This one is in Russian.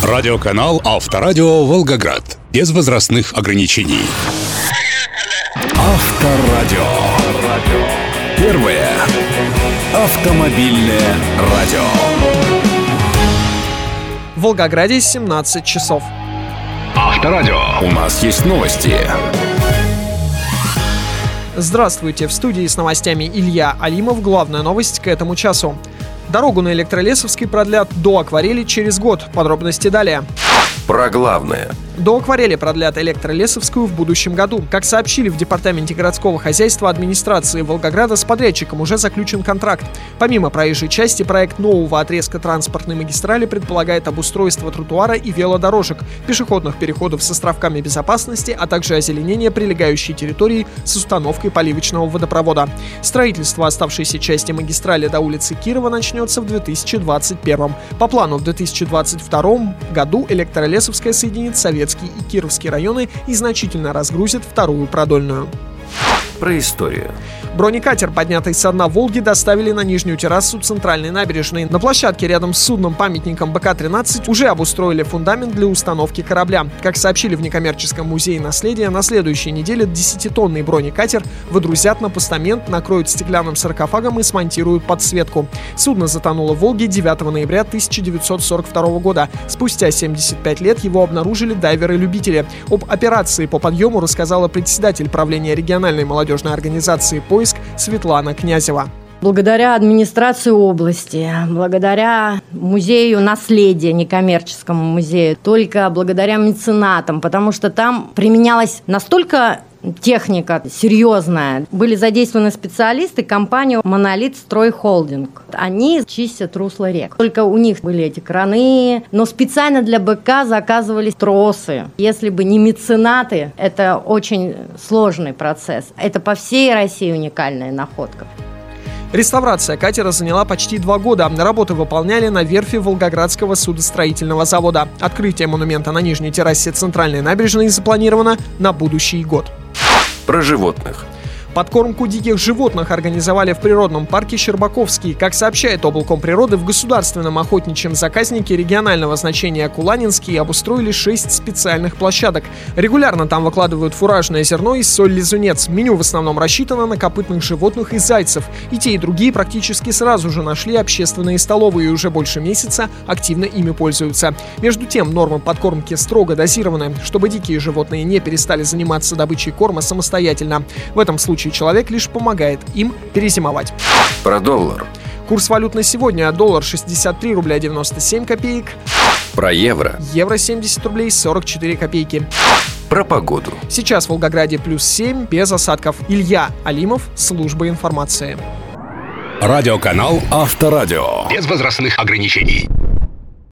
Радиоканал Авторадио Волгоград. Без возрастных ограничений. Авторадио. Первое автомобильное радио. В Волгограде 17 часов. Авторадио. У нас есть новости. Здравствуйте, в студии с новостями Илья Алимов. Главная новость к этому часу. Дорогу на Электролесовской продлят до Акварели через год. Подробности далее. Про главное. До Акварели продлят Электролесовскую в будущем году. Как сообщили в Департаменте городского хозяйства администрации Волгограда, с подрядчиком уже заключен контракт. Помимо проезжей части, проект нового отрезка транспортной магистрали предполагает обустройство тротуара и велодорожек, пешеходных переходов с островками безопасности, а также озеленение прилегающей территории с установкой поливочного водопровода. Строительство оставшейся части магистрали до улицы Кирова начнется в 2021. По плану в 2022 году Электролесовская соединит Советский и Кировский районы и значительно разгрузит вторую продольную. Про историю. Бронекатер, поднятый со дна Волги, доставили на нижнюю террасу центральной набережной. На площадке рядом с судном-памятником БК-13 уже обустроили фундамент для установки корабля. Как сообщили в некоммерческом музее наследия, на следующей неделе 10-тонный бронекатер выдрузят на постамент, накроют стеклянным саркофагом и смонтируют подсветку. Судно затонуло в Волге 9 ноября 1942 года. Спустя 75 лет его обнаружили дайверы-любители. Об операции по подъему рассказала председатель правления региональной молодежной организации «Поиск» Светлана Князева. Благодаря администрации области, благодаря музею наследия, некоммерческому музею, только благодаря меценатам, потому что там применялась настолько техника серьезная. Были задействованы специалисты, компания «Монолит Строй Холдинг». Они чистят русло рек. Только у них были эти краны, но специально для БК заказывались тросы. Если бы не меценаты, это очень сложный процесс. Это по всей России уникальная находка. Реставрация катера заняла почти 2 года. Работы выполняли на верфи Волгоградского судостроительного завода. Открытие монумента на нижней террасе центральной набережной запланировано на будущий год. Про животных. Подкормку диких животных организовали в природном парке Щербаковский. Как сообщает облком природы, в государственном охотничьем заказнике регионального значения Куланинский обустроили 6 специальных площадок. Регулярно там выкладывают фуражное зерно и соль-лизунец. Меню в основном рассчитано на копытных животных и зайцев. И те, и другие практически сразу же нашли общественные столовые и уже больше месяца активно ими пользуются. Между тем, нормы подкормки строго дозированы, чтобы дикие животные не перестали заниматься добычей корма самостоятельно. В этом случае человек лишь помогает им перезимовать. Про доллар. Курс валют на сегодня: доллар 63 рубля 97 копеек. Про евро. Евро 70 рублей 44 копейки. Про погоду. Сейчас в Волгограде +7, без осадков. Илья Алимов, служба информации. Радиоканал Авторадио. Без возрастных ограничений.